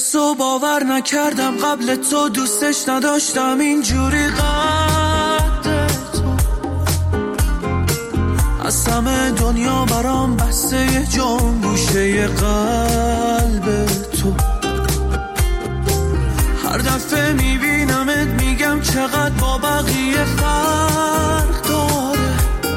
حس و باور نکردم قبل تو، دوستش نداشتم اینجوری قد تو. از همه دنیا برام بسته یه جام گوشه قلب تو. هر دفعه میبینمت میگم چقدر با بقیه فرق داره.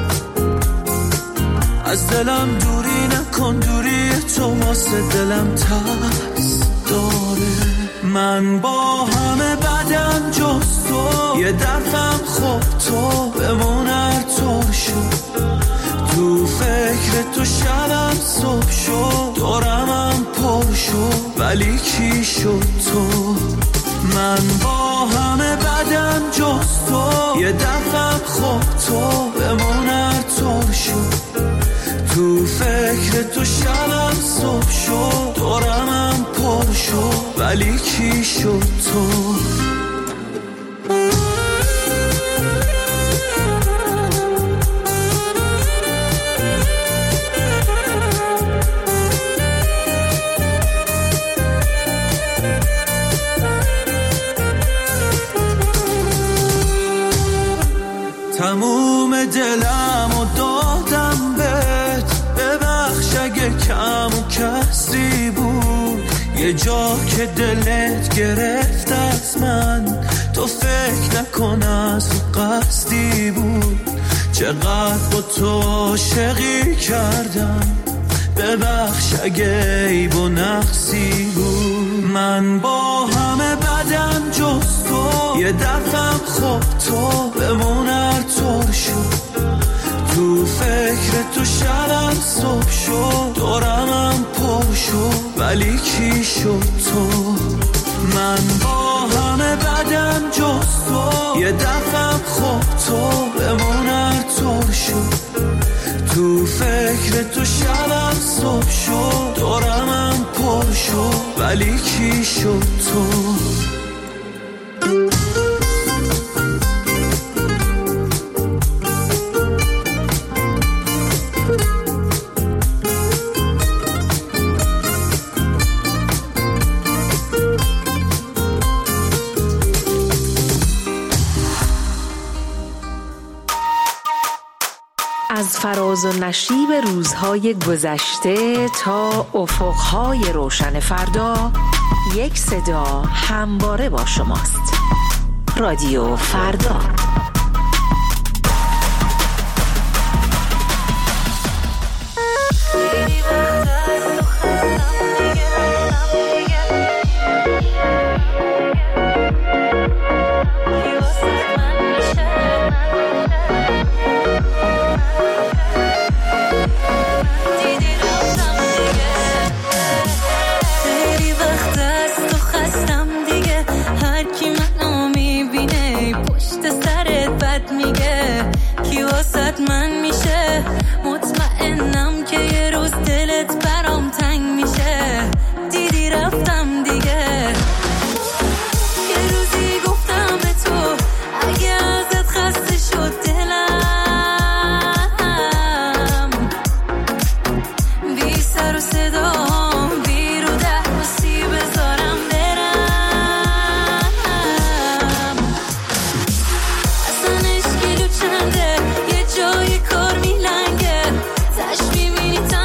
از دلم دوری نکن، دوری تو واسه دلم ترس داره. من با همه بدم جز تو، یه دفعم خوب تو بمون هر طور شد. تو فکر تو شبم صبح شد، دورمم پر شد ولی کی شد تو. من با همه بدم جز تو، یه دفعم خوب تو بمون هر طور شد. تو فکر تو شبم صبح شد، دورمم پر شد ولی کی شد تو. تموم دلم و دادم بهت، ببخش اگه کم و کسی بود. یه جا که دلت گرفت از من، تو فکر نکن از قصدی بود. چقدر با تو عاشقی کردم، ببخش اگه عیب و نقصی بود. من با همه بدم جز تو، یه دفعم خوب تو بمون هر طور شد. تو فکر تو شبم صبح شد، دورمم پر شد ولی کی شد تو. من با همه بدم جز تو، یه دفعم خوب تو بمون هر طور شد. تو فکر تو شبم صبح شد، دورمم پر شد ولی کی شد تو. از فراز و نشیب روزهای گذشته تا افقهای روشن فردا، یک صدا همواره با شماست. رادیو فردا. من میشه مطمئنم که یه روز دلت برام تنگ میشه. دیدی رفتم دیگه. یه روزی گفتم به تو اگه ازت خسته شد دلم، بی سر و صدا بی رو درسی بذارم برم. اصلا اشکیلو چنده، جای کار میلنگه، تش میبینی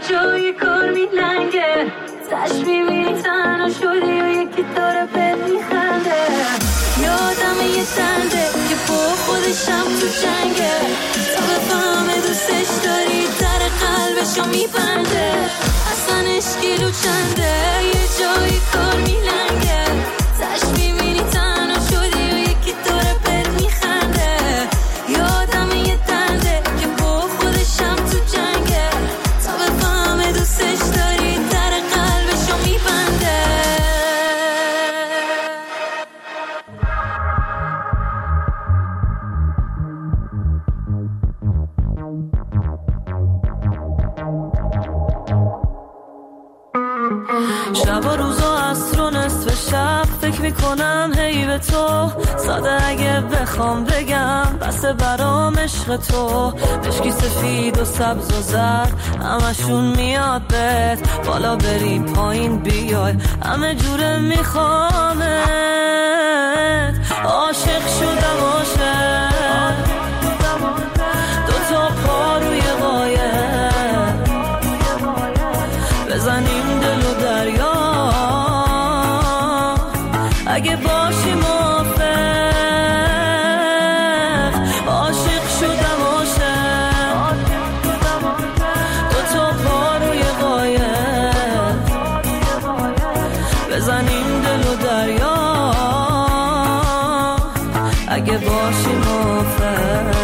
جای کار میلنگه تش میبینی تنها شدی و یکی داره بهت میخنده یادمه یه تنده که با خودشم تو جنگه تا بفهمه دوستش داری در قلبشو میبنده اصلا اشکیلو چنده یه جای کار میلنگه تش میبینی تنها شدی و یکی داره بهت میخنده یادمه یه تنده که با خودشم تو جنگه تا بفهمه دوستش داری در قلبشو میبنده شب و روز و عصر و نصف شب فکر میکنم هی به تو ساده اگه بخوام بگم بسه برام عشق تو مشکی سفید و سبز و زرد همشون میاد بهت بالا بری پایین بیای همه جوره میخوامت عاشق شدم عاشق دوتا پا روی قایق بزنیم دل و دریا اگه باشی موافق عاشق شدم عاشق دوتا پا روی قایق بزنیم دل و دریا اگه باشی موافق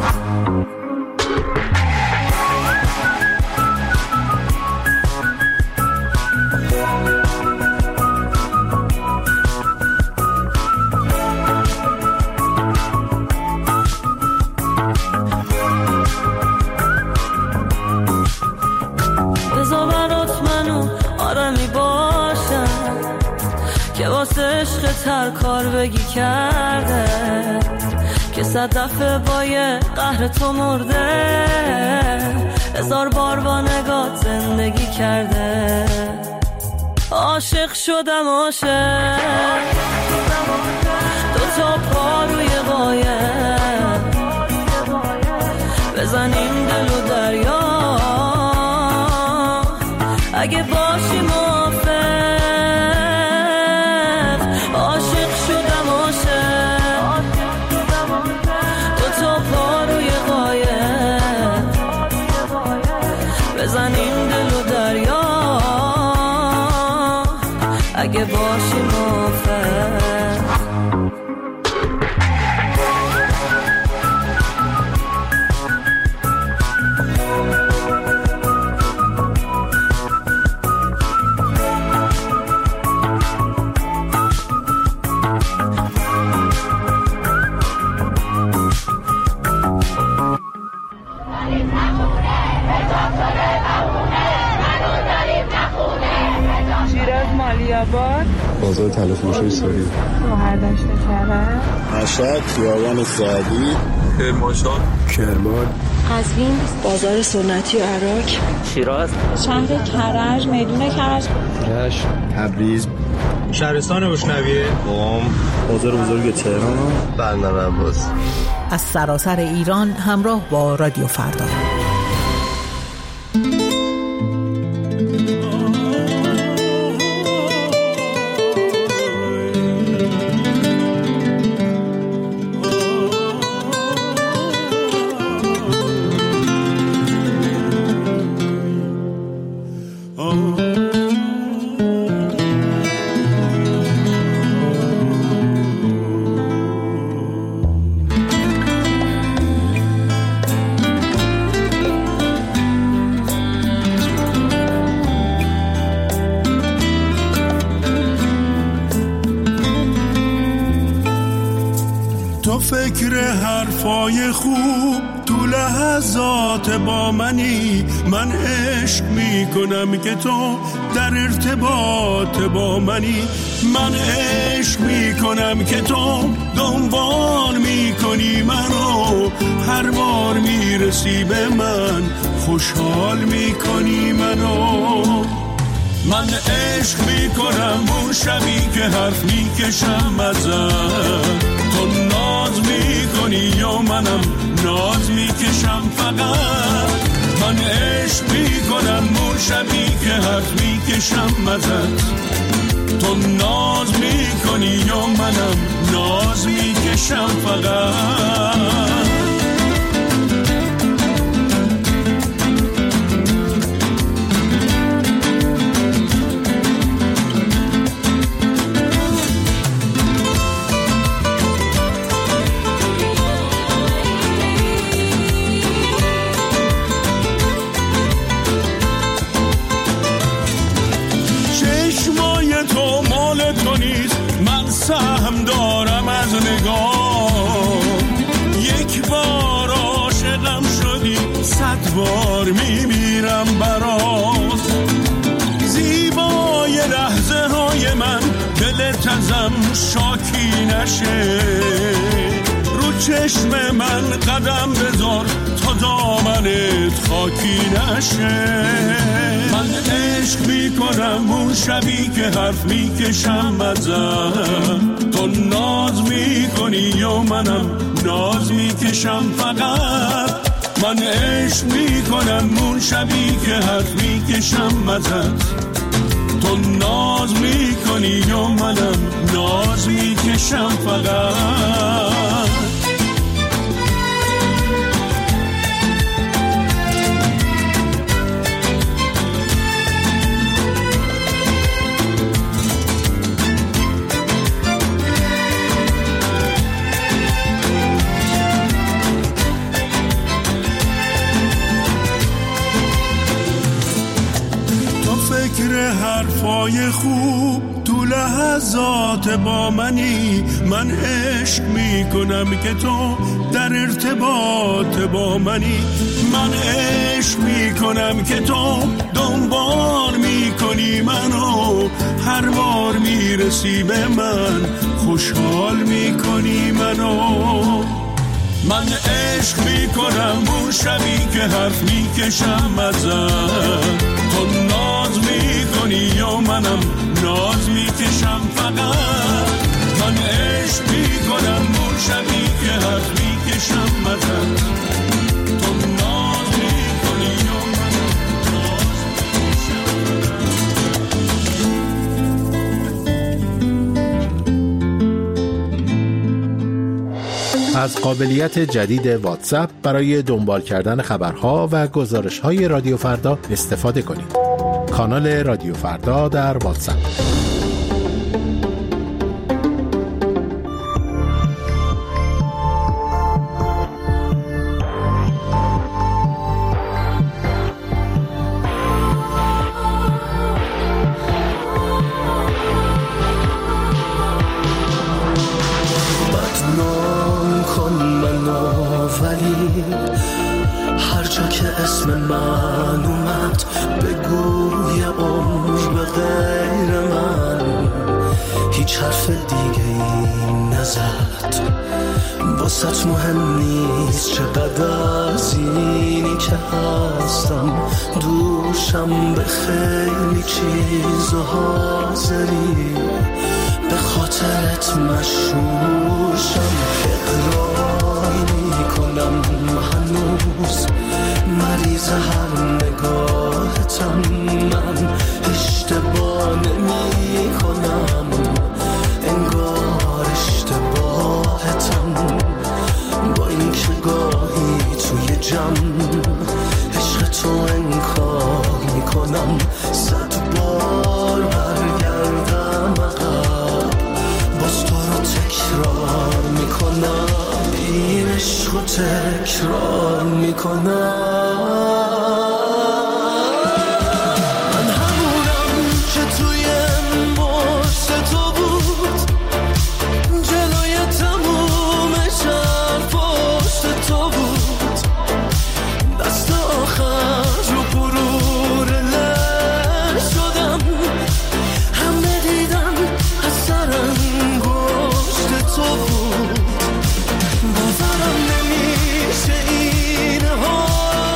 که واسه عشق تر کار بگی کرده که 100 دفعه با یه قهر تو مرده 1000 بار با نگات زندگی کرده عاشق شدم عاشق دوتا پا روی قایق بزنیم دل و دریا اگه باشی موافق عاشق شدم عاشق دوتا پا روی قایق بزنیم دل و دریا اگه باشی موافق بازار تلفروشی سوری مهردشت کرد مشهد خیابان سعدی کرمان قزوین بازار سنتی و عراق شیراز شهر کرج میدون کرج تبریز شهرستان بشنویه قم بازار بزرگ تهران بندر عباس از سراسر ایران همراه با رادیو فردا فکر حرفای خوب تو لحظات با منی من عشق میکنم که تو در ارتباط با منی من عشق میکنم که تو دنبال میکنی منو هر بار میرسی به من خوشحال میکنی منو من عشق میکنم اون شبی که حرف میکشم ازت تو ناز میکنی یا منم ناز میکشم فقط من عشق میکنم اون اون شبی که حرف میکشم ازت، تو ناز میکنی یا منم ناز میکشم فقط. سهم دارم از نگاه، یک بار عاشقم شدی 100 بار میمیرم برات. زیبای لحظه های من دلت ازم شاکی نشه، رو چشم من قدم بذار تا دامنت خاکی نشه. من عشق میکنم اون شبی که حرف میکشم ازت، تو ناز میکنی یا منم ناز میکشم فقط. من عشق میکنم اون شبی که حرف میکشم ازت، تو ناز میکنی یا منم ناز میکشم فقط. فکر حرفای خوب تو لحظات با منی، من عشق میکنم که تو در ارتباط با منی. من عشق میکنم که تو دنبال میکنی منو، هر بار میرسی به من خوشحال میکنی منو. من عشق میکنم اون شبی که حرف میکشم ازت، تو ناز میکنی یا منم ناز میکشم فقط. من عشق میکنم اون شبی که حرف میکشم ازت، تو ناز میکنی یا منم ناز میکشم. از قابلیت جدید واتساپ برای دنبال کردن خبرها و گزارش‌های رادیو فردا استفاده کنید. کانال رادیو فردا در واتساپ. بدنام کن منو ولی هر جا که اسم من اومد بگو یه عمر به غیر من هیچ حرف دیگه این نزد. واسط مهم نیست چقدر از اینی که هستم دوشم به خیلی چیز و حاضری به خاطرت مشهوشم. اقرار میکنم هنوز مریض هر نگاهتم، من اشتباه نمی کنم انگار اشتباهتم. با این که گاهی توی جمع عشق تو انکار میکنم، 100 بار برگردم عقب باز تو رو تکرار میکنم، این عشق رو تکرار میکنم. باورم نمیشه این حال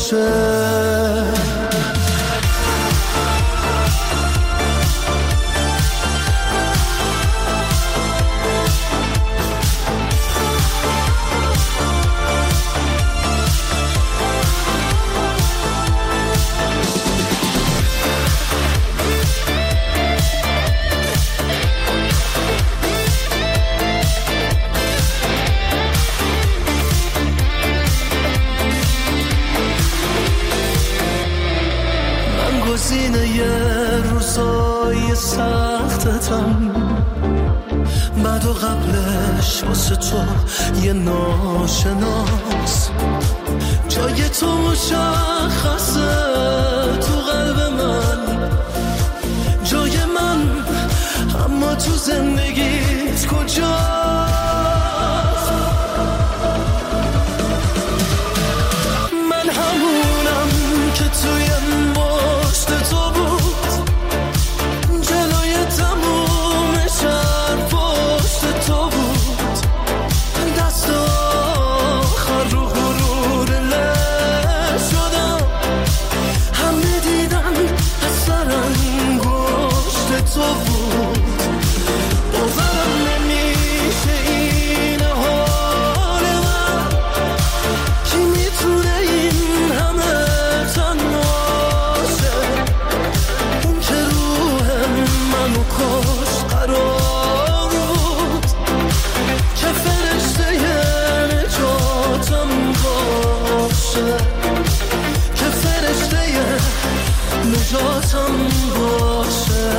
باشه. گزینه روزای سختتم، بعد و قبلش واسه تو یه ناشناس. جای تو مشخصه تو قلب من، جای من، اما تو زندگیت کجاست؟ من همونم که توی پشت تو بود، جلوی تموم شهر پشت تو بود، دست آخر رو غرور له شدم، همه دیدن اثر انگشت تو بود. باورم نمیشه این حال من، کی میتونه این همه منو کش قرار بود که فرشته نجاتم باشه، که فرشته نجاتم باشه.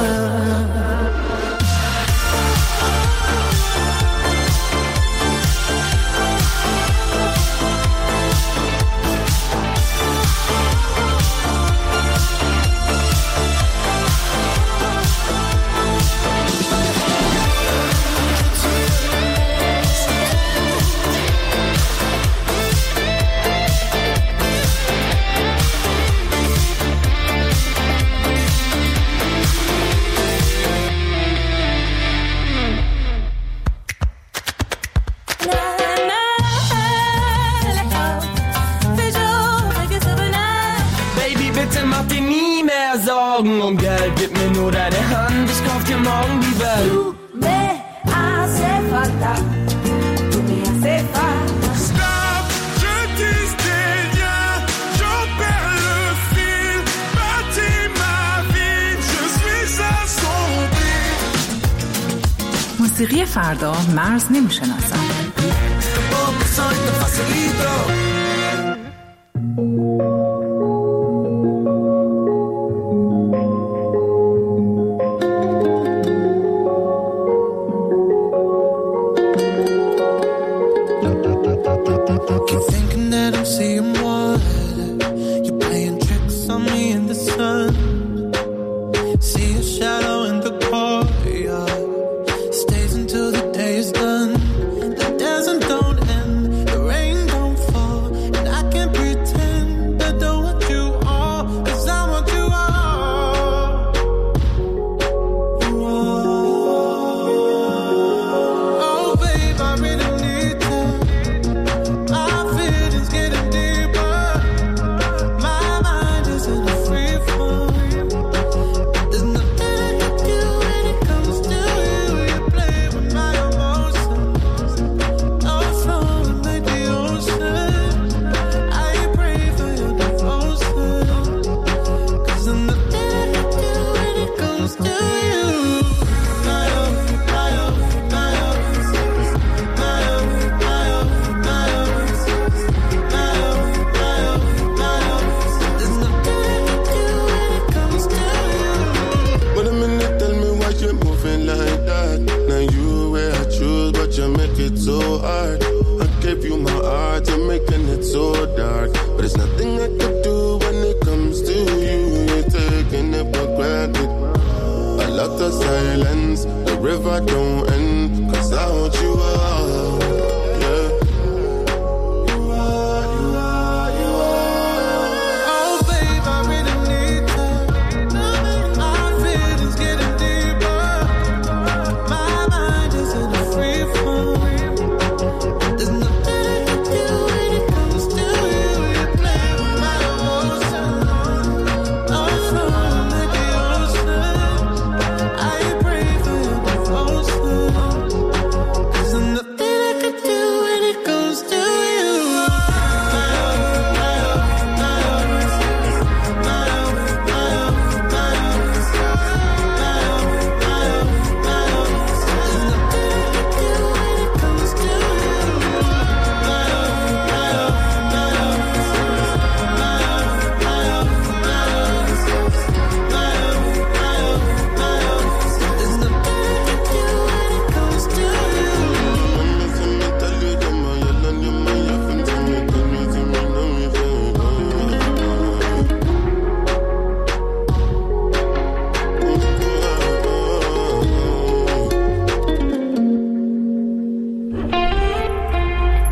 Um Geld, gib mir nur deine Hand, ich kauf dir morgen die Welt. Du me hace falta, tu me hace falta. Stop, je dis rien, j'en perds le fil, bâtis ma vie, je suis assombri. موسیقی فردا مرز نمیشناسد.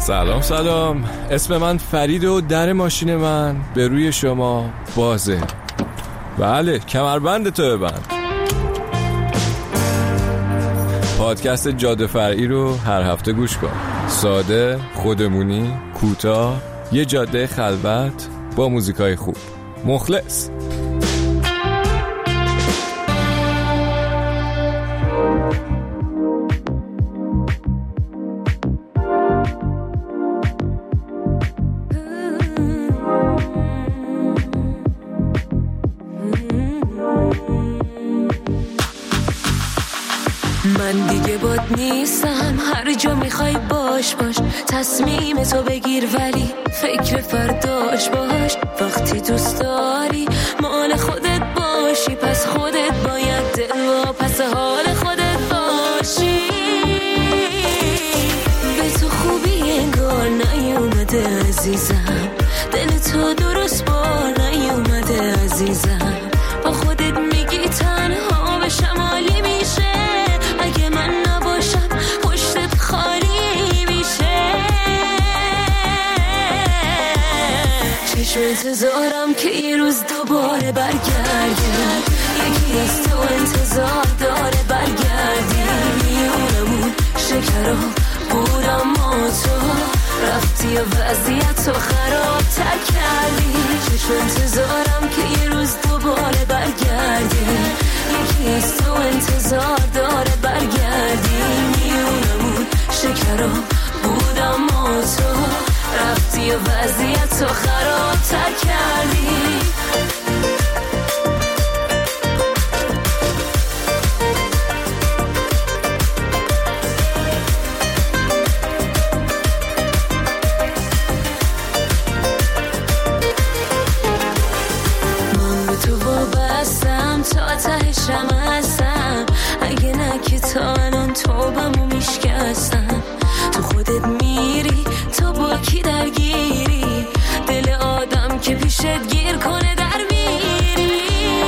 سلام، اسم من فرید و در ماشین من به روی شما بازه. بله، کمربند تو ببند. پادکست جاده فرعی رو هر هفته گوش کن. ساده، خودمونی، کوتاه، یه جاده خلوت با موزیکای خوب. مخلص. من دیگه باد نیستم، هر جا میخوای باش تصمیم تو بگیر ولی فکر فرداش باش. وقتی دوست داری مال خودت باشی، پس خودت باید دل و پس حال خودت باشی. به تو خوبی انگار نیومده عزیزم، دل تو درست بار نیومده عزیزم. با خودت میگی تنها به شمالی میشه، اگه من نباشم پشتت خالی میشه. چشم انتظارم که یه روز دوباره برگردیم، یکی از تو انتظار داره برگردی. میونمون شکرها بود اما تو رفتی و وضعیت رو خراب تر کردی. چشم انتظارم که یه روز دوباره برگردیم، یکی از تو انتظار داره برگردی. میونمون شکرها بود اما تو رفتی و وضعیت رو خراب تر کردی. تا تهشم هستم، اگه نه که تا الان توبمو میشکستم. تو خودت میری تو با کی درگیری، دل آدم که پیشت گیر کنه در میری.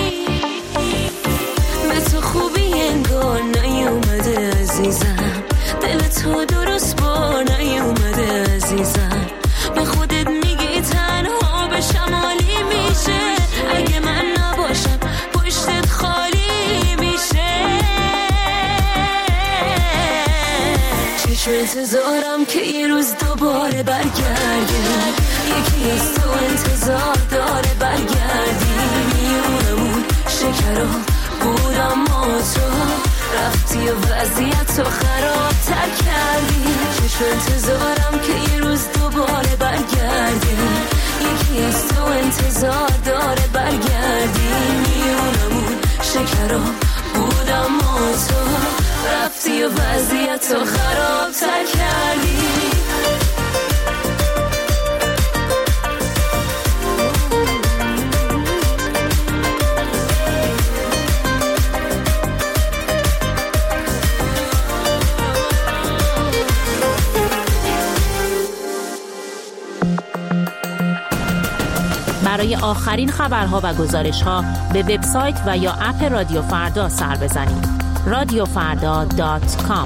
به تو خوبی انگار نیومده عزیزم، دل تو درست بار نیومده عزیزم. به خودت میگی تنها به شمالی میشه، اگه من نباشم پشتت خالی میشه. چشم انتظارم که یه روز دوباره برگردیم، یکی از تو انتظار داره برگردی. میونمون شکرها بود اما تو رفتی و وضعیت رو خراب تر کردی. چشم انتظارم که یه روز دوباره برگردیم، یکی از تو انتظار داره برگردی. میونمون شکرها بود اما تو رفتی و وضعیت رو خراب تر کردی. برای آخرین خبرها و گزارش‌ها به وبسایت و یا اپ رادیو فردا سر بزنید. radiofarda.com.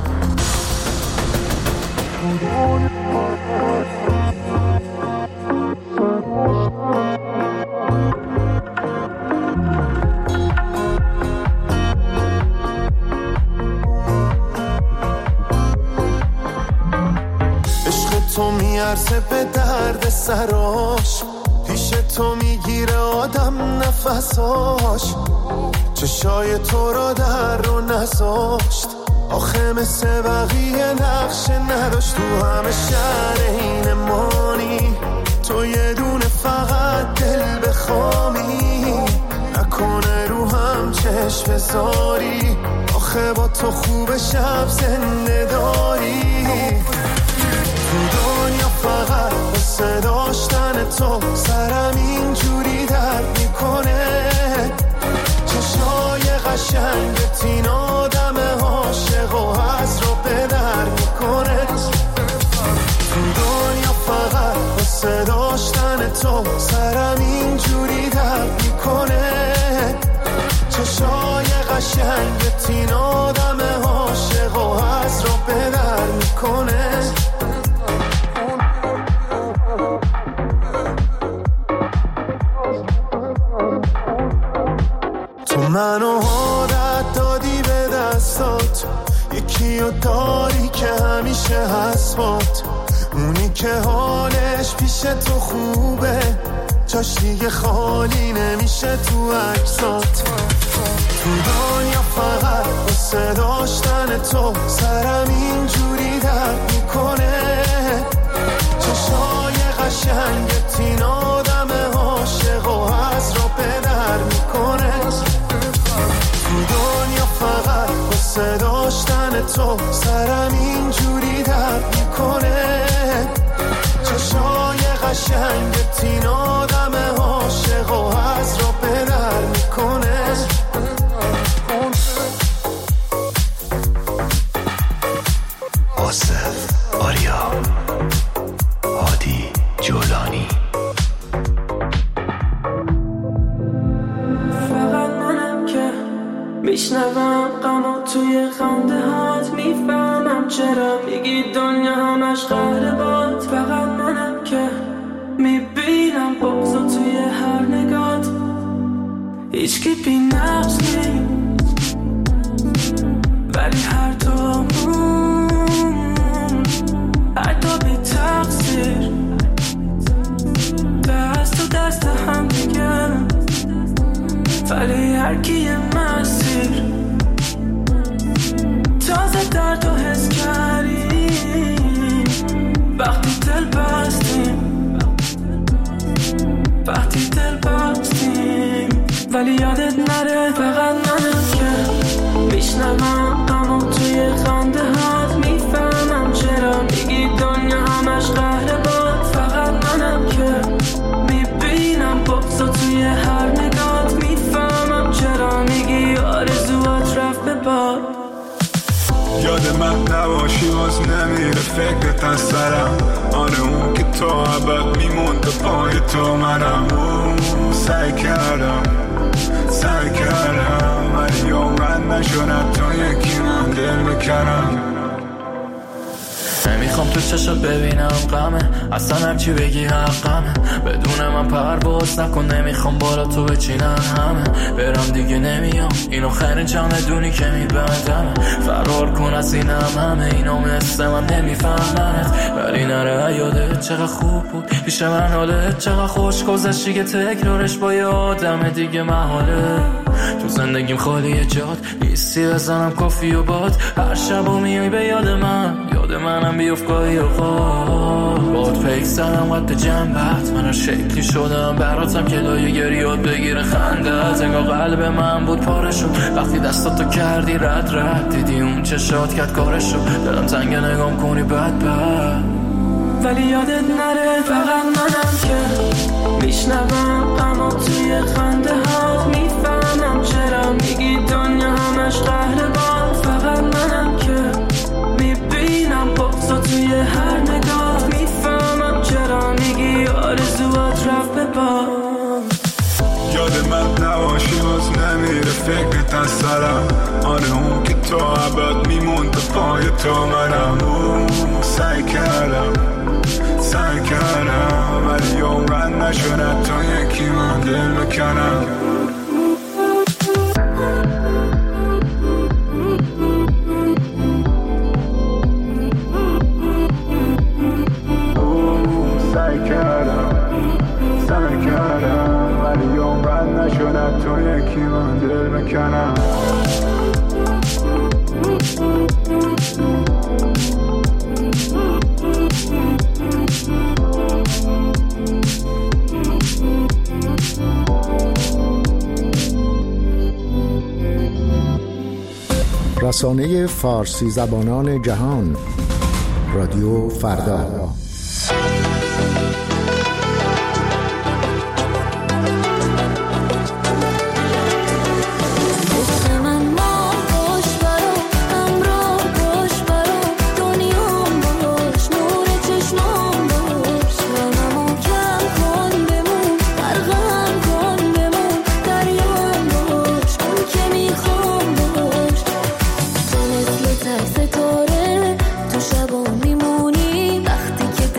عشق تو میارزه به درد سراش، پیش تو میگیره آدم نفساش. چشای تو را در رو نذاشت، آخه مثل بقیه نقش نداشت. تو همه شهر این مانی، تو یه دونه فقط دل بخوامی. نکنه رو هم چشم بذاری، آخه با تو خوب شب زنده داری. تو دنیا فقط بسه داشتن تو سرم اینجوری درد میکنه. چشای قشنگت این آدم عاشق و حس رو به در میکنه. تو دنیا فقط بسه داشتن تو سرم اینجوری درد میکنه. چشای قشنگت این آدم عاشق و حس رو به در میکنه. یاری که همیشه هست باد، اونی که حالش پیش تو خوبه، جاش دیگه خالی نمیشه تو عکسات. تو دنیا فقط واسه داشتن تو سرم اینجوری درد میکنه، چشای قشنگت این آدم عاشق و از را پدر میکنه. تو دنیا فقط واسه داشتن تو سرم اینجوری درد میکنه، چشای قشنگت این آدم عاشق و از را پدر میکنه. آصف، آریا، هادی، جولانی. فقط منم که میشنوم غمو توی خنده هات، میفهمم چرا میگی دنیا همش قهر باد. فقط منم که میبینم بغضو توی هر نگات، هیچکی بی نقص نیم ولی هر دومون حتی بی تقصیر دست و دست هم دیگه، ولی هر کی یه مسیر. تازه درد و حس کردیم وقتی دل بستیم، وقتی دل بستیم. ولی یادت نره فقط منم که میشنوم غمو توی خنده هات، میفهمم چرا میگی دنیا همش قهر باد. فقط منم که میبینم بغضو توی هر نگات، میفهمم چرا میگی آرزوات رفت به باد. یاد من نباشی باز نمیره فکرت از سرم، آره اون که تا ابد میمونده پای تو منم. سعی کردم ولی عمرن نشدم تا یکی من دل بکنم. نمیخوام تو چشات ببینم غمه، اصلا هرچی بگی حقمه، بدون من پرواز نکن، نمیخوام بالا تو بچینن همه. برم دیگه نمیام، اینو خیرین چمدونی که میبندمه، فرار کن از اینم همه، اینو مثل من نمیفهمنت. ولی نره یادت چقدر خوب بود پیش من، حالت چقدر خوش گذشتی که تکرارش با یه آدم دیگه محاله. تو زندگیم خالی جات نیستی، بزنم کافی و باد، هر شب و میای به یاد منم بیفت گاهی اوقات. باد پیک زدم قد جنبت، من هر شکلی شدم براتم که لایه گریات بگیره خندت. انگار قلب من بود پاره شد وقتی دستاتو کردی رد دیدی اون چشات کرد کارشو، دلم تنگ نگام کنی بد ولی یادت نره فقط منم که میشنوم غمو توی خنده هات، میفهمم چرا میگی دنیا همش قهر باد. فقط منم که میبینم بغضو توی هر نگات، میفهمم چرا میگی آرزوات رفت به باد. یاد من نباشی باز نمیره فکرت از سرم، آره اون که تا ابد میمونده پای تو منم. سعی کردم ولی عمرن نشدم تا یکی من دل بکنم. سعی کردم ولی عمرن نشدم تا یکی من دل بکنم. رسانه فارسی زبانان جهان، رادیو فردا. تو شبا میمونی وقتی که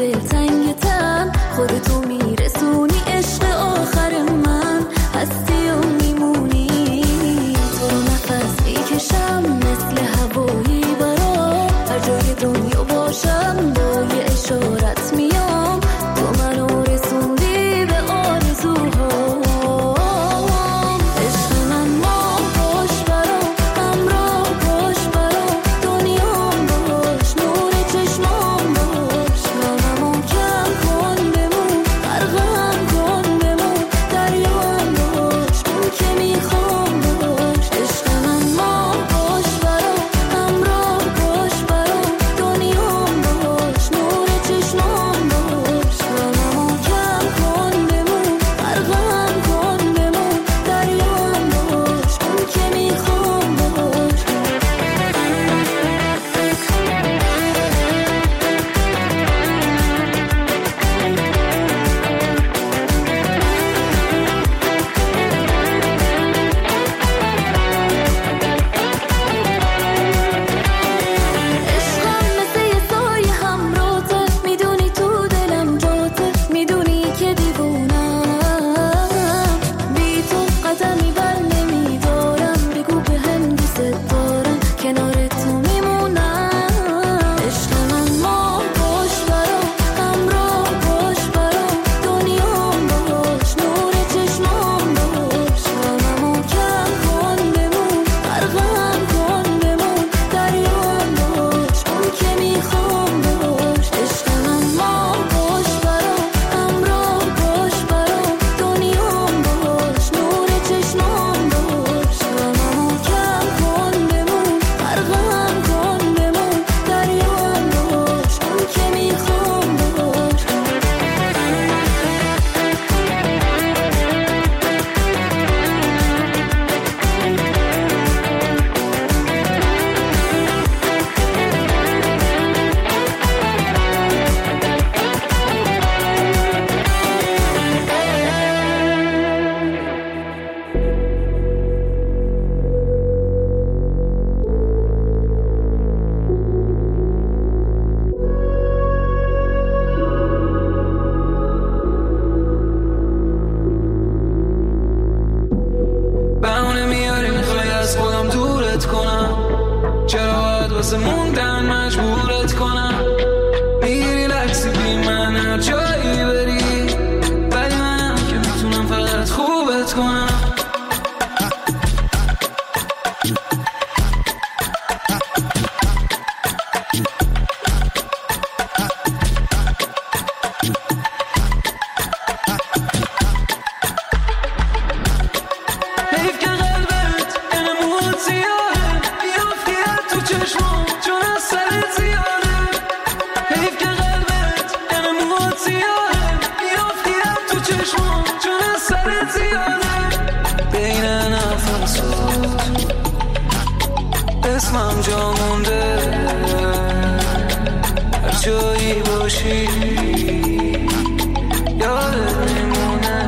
موندن مجبورت کنم، میگیری لکسی بی من هر جایی بری، ولی منم که میتونم فقط خوبت کنم. اسمم جا مونده هر جایی باشی یادت میمونه.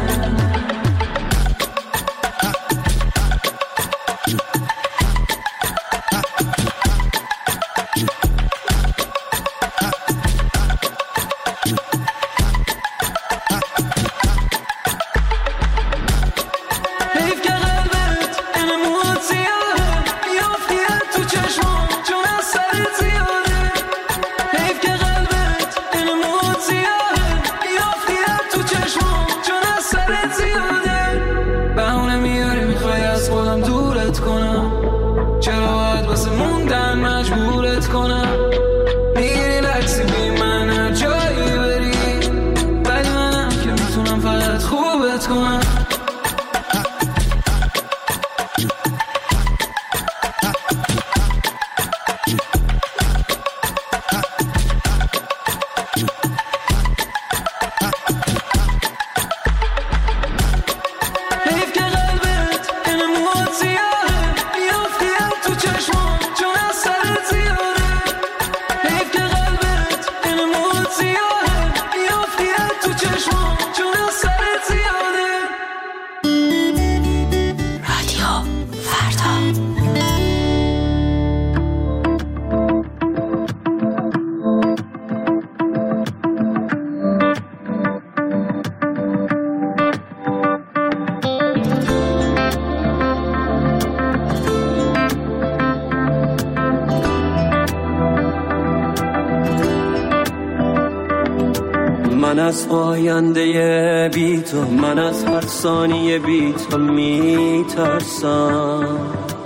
من از آینده بی تو، من از هر ثانیه بی تو میترسم.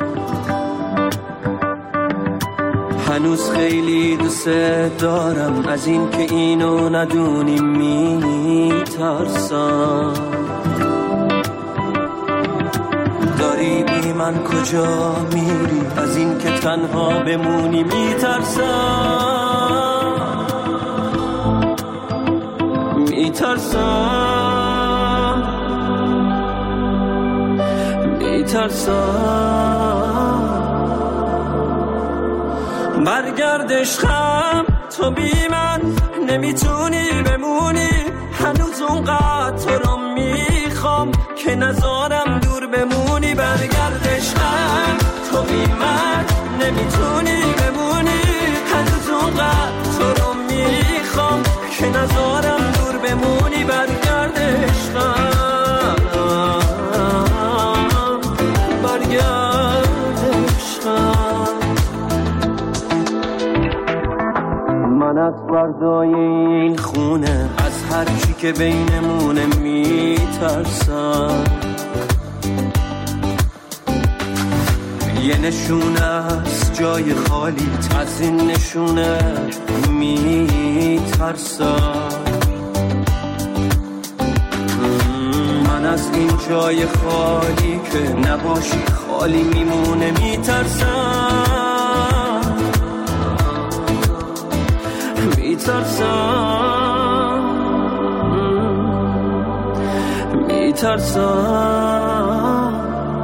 هنوز خیلی دوست دارم، از این که اینو ندونی میترسم. داری بی من کجا میری، از این که تنها بمونی میترسم. برگرد عشقم، تو بی من نمیتونی بمونی. هنوز اونقدر تو رو میخوام که نذارم دور بمونی. برگرد عشقم، تو بی من نمیتونی بمونی. هنوز اونقدر تو رو میخوام که نذارم دور بمونی. برگرد عشقم، برگرد عشقم. من از فردای این خونه، از هر چی که بینمونه میترسم. یه نشونه از جای خالی، از این نشونه میترسم. من از این جای خالی که نباشی خالی میمونه میترسم. میترسم.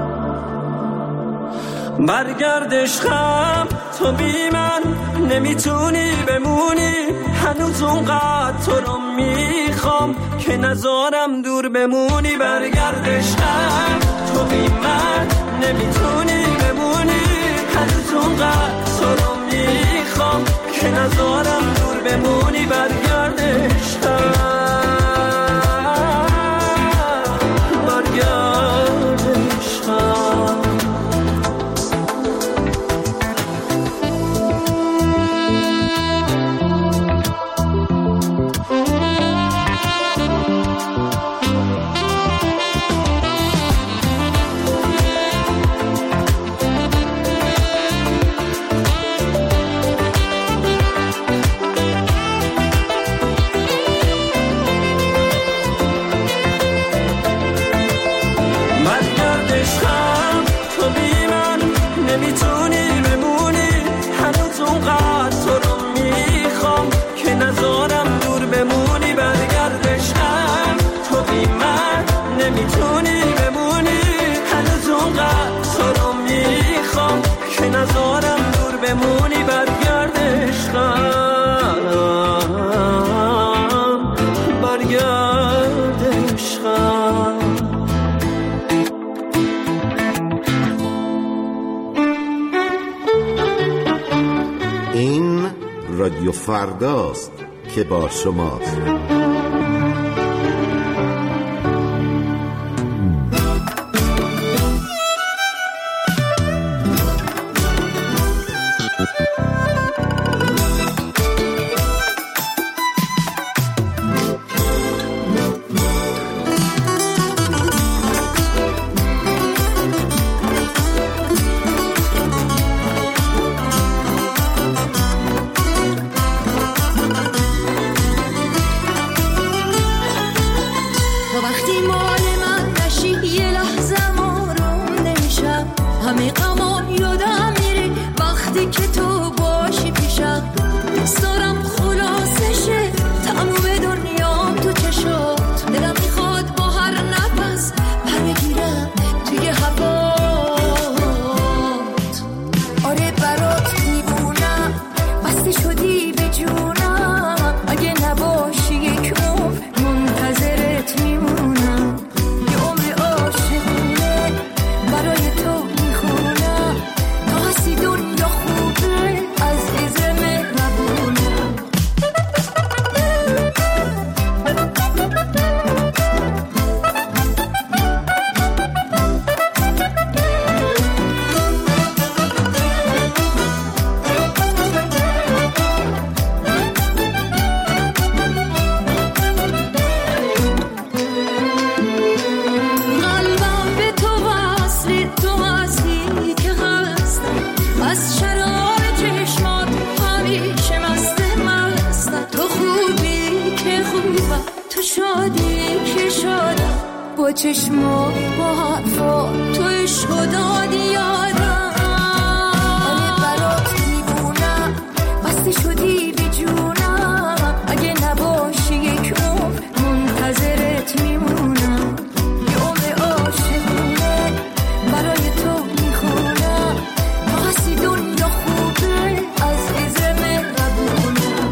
برگرد عشقم، تو بی من نمیتونی بمونی. هنوز اونقدر تو رو میخوام که نذارم دور بمونی. برگرد عشقم، تو بی من نمیتونی بمونی. هنوز اونقدر تو رو میخوام که نذارم دور بمونی. برگرد عشقم، برگرد عشقم. رادیو فرداست که با شماست. چشمات با حرفات تو عشق دادی یادم. آره برات دیوونم، بسته شدی به جونم. اگه نباشی یک عمر منتظرت میمونم. یه عمر عاشقونه برای تو میخونم. تا هستی دنیا خوبه از عزم مهربونم.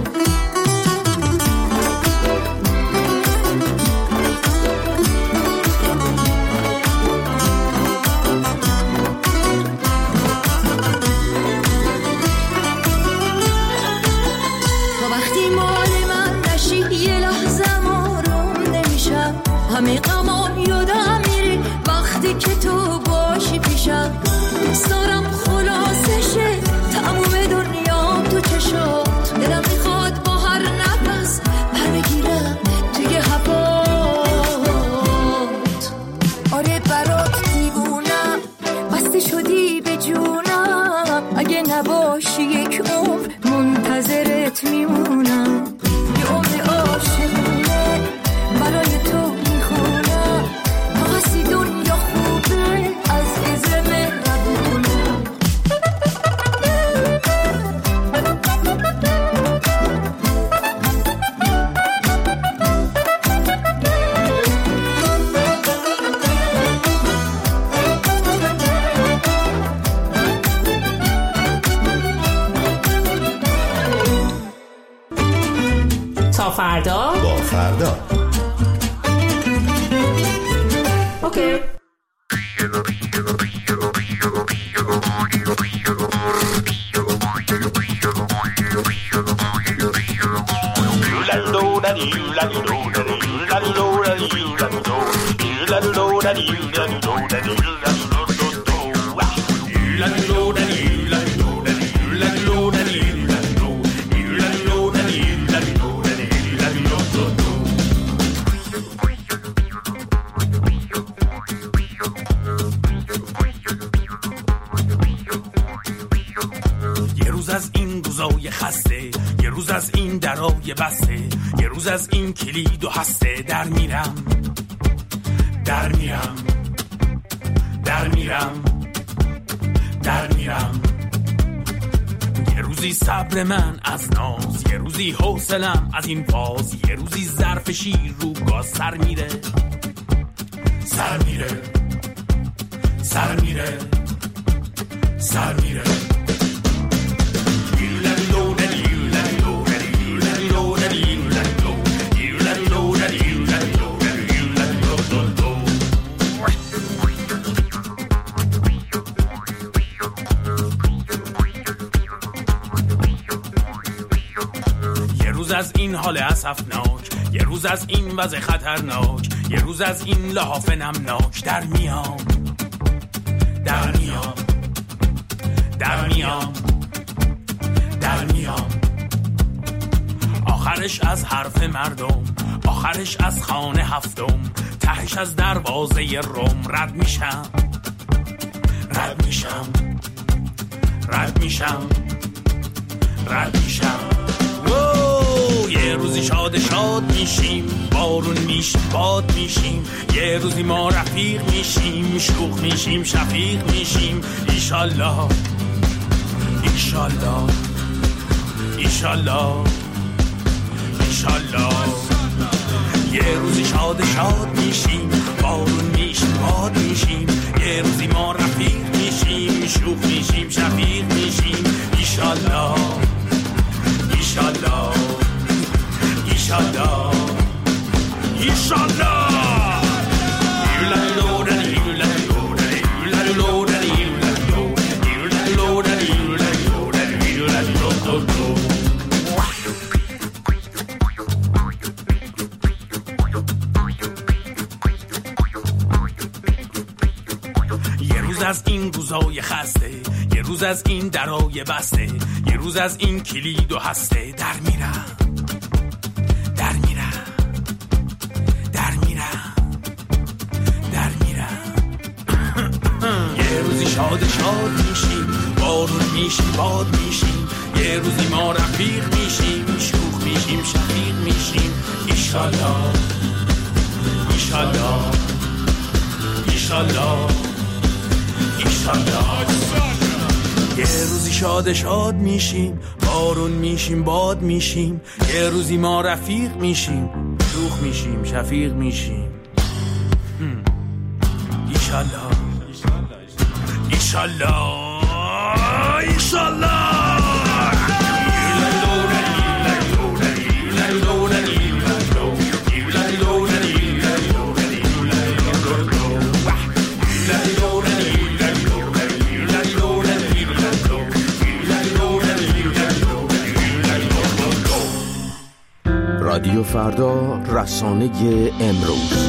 همه غمام یادم میره وقتی که تو باشی پیشم. دارم خلاصشه تموم دنیام تو چشات. دلم میخواد با هر نفس پر بگیرم توی هوات. آره برات دیوونم، بسته شدی به جونم. اگه نباشی یک عمر منتظرت میمونم. یه عمر عاشقونه برای تو دنیا خوبه از عزم مهربونم. تا فردا با فردا. اوکی. یه روز از این درای بسته، یه روز از این کلید و هسته. در میرم یه روزی صبر من از ناز، یه روزی حوصلم از این فاز. یه روزی ظرف شیر رو گاز سر میره. از این حال اسفناک، یه روز از این وضع خطرناک، یه روز از این لحاف نمناک در میام در میام در میام در میام. آخرش از حرف مردم، آخرش از خانه هفتم، تهش از دروازه روم رد میشم رد میشم رد میشم رد میشم. یه روزی شاد میشیم، بارون میشیم باد میشیم، یه روزی ما رفیق میشیم، شوخ میشیم شفیق میشیم. ایشالله ایشالله ایشالله ایشالله. یه روزی شاد میشیم، بارون میشیم باد میشیم، یه روزی ما رفیق میشیم، شوخ میشیم شفیق میشیم. ایشالله ایشالله ایشالله ایشالله. یه روز از این گوزای خسته، یه روز از این درای بسته، یه روز از این کلید و هسته در میرم در میرم در میرم در میرم. یه روزی شاد میشیم، بارون میشیم باد میشیم، یه روزی ما رفیق میشیم، شوخ میشیم شفیق میشیم. ایشالله ایشالله ایشالله ایشالله. یه روزی شاد میشیم، بارون میشیم باد میشیم، یه روزی ما رفیق میشیم، شوخ میشیم شفیق میشیم. ایشالله ایشالله ایشالله. رادیو فردا، رسانه امروز.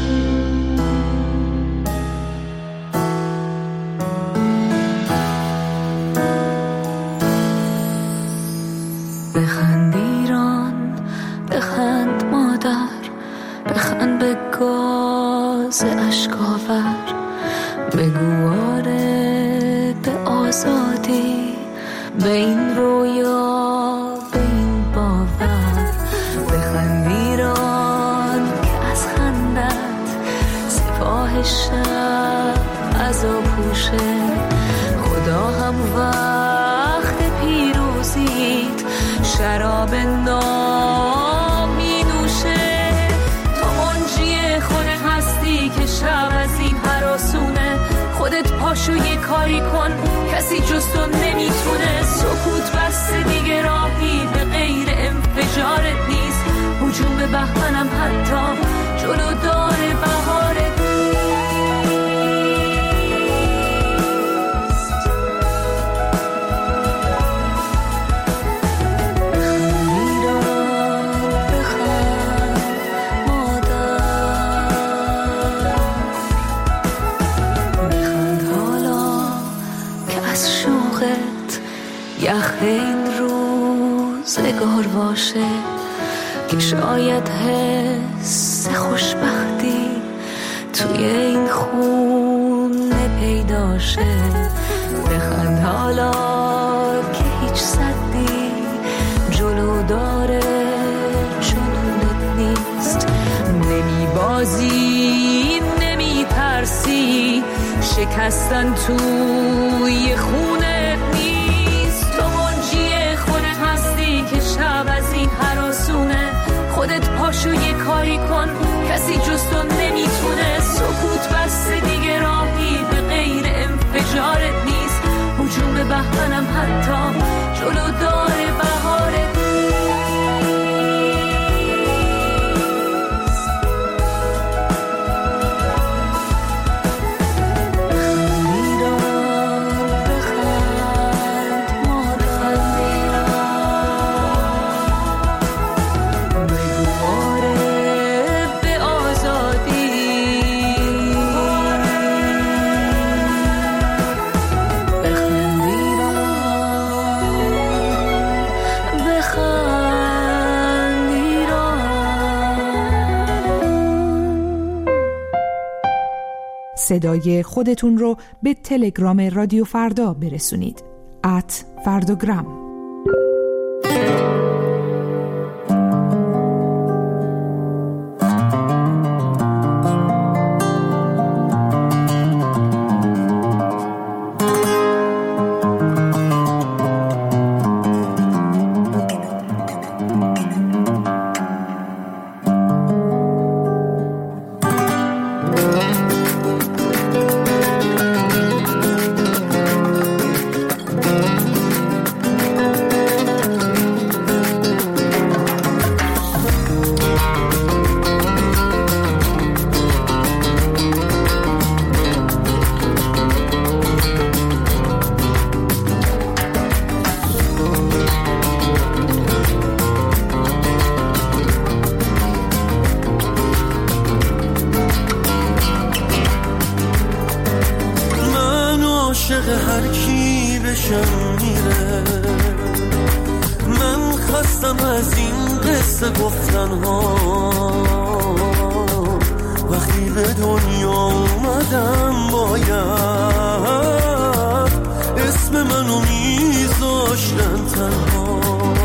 بخند ایران، بخند مادر، بخند به گاز اشکاور، بگو آره به آزادی، به این رویا، به این باور. بخند ایران که از خندت سپاه شب عزا پوشه، خدا هم وقت پیروزیت شراب نام می نوشه. تو منجی خود هستی که شب از این هراسونه، خودت پاشو یه کاری کن کسی جز تو نمیتونه. سکوت بسته دیگه راهی به غیر انفجارت نیست، هجوم به بهمنم حتی جلو داره بهارت یخ این روزگار باشه که شاید حس خوشبختی توی این خونه پیدا شه. بخند حالا که هیچ صدی جلو داره جنونت نیست، نمی بازی نمی ترسی، شکستن توی خونه نیست. تو منجی خونه هستی که شب از این هراسونه، خودت پاشو یه کاری کن کسی جز تو نمیتونه. سکوت بسته دیگه راهی به غیر انفجارت نیست، هجوم به بهمنم حتی جلو داره بهارت صدای خودتون رو به تلگرام رادیو فردا برسونید. @فردوگرام. هر کی بشم میره، من خستم از این قصه گفتن ها. وقتی به دنیا اومدم باید اسم منو میذاشتن تنها.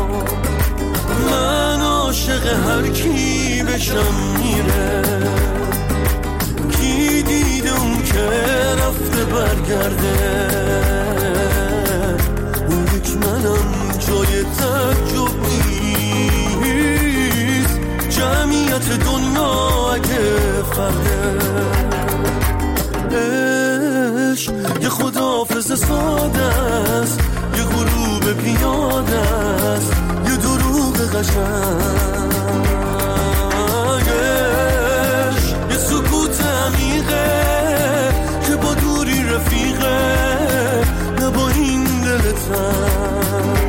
من عاشق هر کی بشم میره، کی دیده اون که رفته برگرده. اون یک منم جای تعجب نیست، جمعیت دنیا اگه فرده. عشق یه خداحافظ ساده است، یه غروب پیاده است، یه دروغ قشنگ. یه سکوت عمیقه که با دوری رفیقه، نه با این دل تنگ.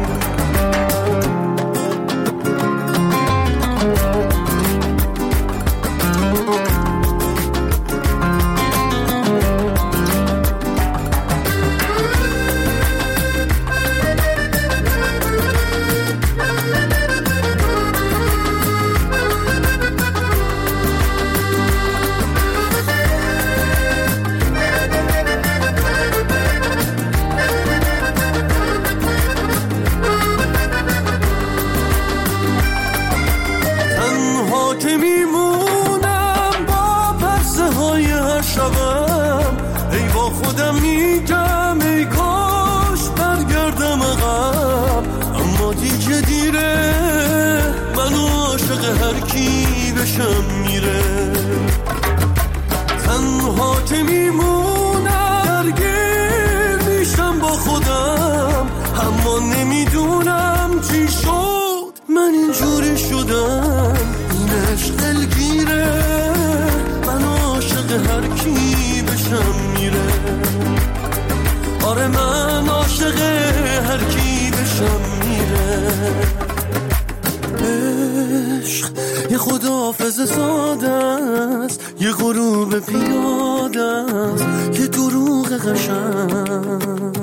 ای با خودم میگم ای کاش برگردم عقب، اما دیگه دیره. من عاشق هر کی بشم میره، تنها که میمونم درگیر میشم با خودم، اما نمیدونم چی شد من اینجوری شدم. این عشق دلگیره، من عاشق هر کی بشم میره. آره من عاشق هر کی بشم میره. عشق یه خداحافظ ساده است، یه غروب پیاده است، یه دروغ قشنگ.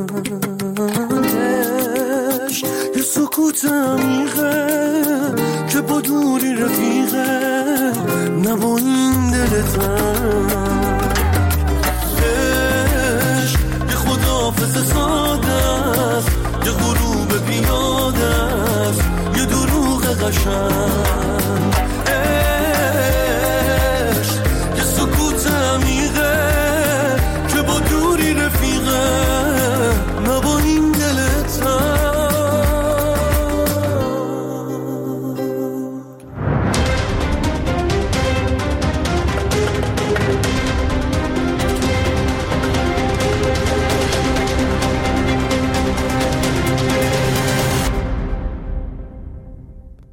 عشق یه سکوت عمیقه که با دوری رفیقه، نه با این دل تنگ. عشق یه خداحافظ ساده است، یه غروب پیاده است، یه دروغ قشنگ.